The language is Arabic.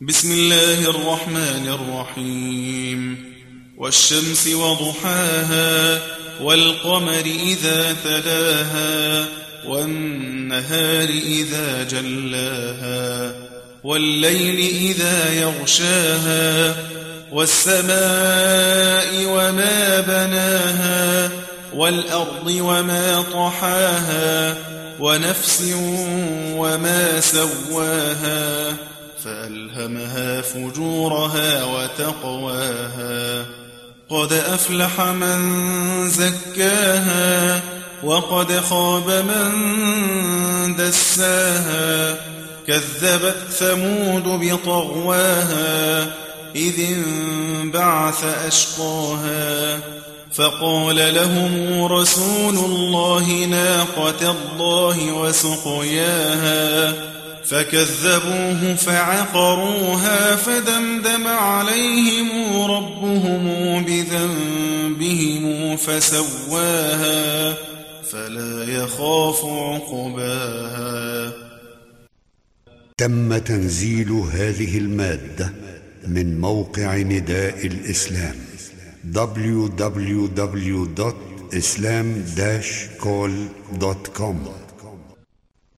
بسم الله الرحمن الرحيم والشمس وضحاها والقمر إذا تلاها والنهار إذا جلاها والليل إذا يغشاها والسماء وما بناها والأرض وما طحاها ونفس وما سواها فألهمها فجورها وتقواها قد أفلح من زكاها وقد خاب من دساها كذبت ثمود بطغواها إذ انبعث أشقاها فقال لهم رسول الله ناقة الله وسقياها فكذبوه فعقروها فدمدم عليهم ربهم بذنبهم فسواها فلا يخاف عقباها. تم تنزيل هذه المادة من موقع نداء الإسلام www.islam-call.com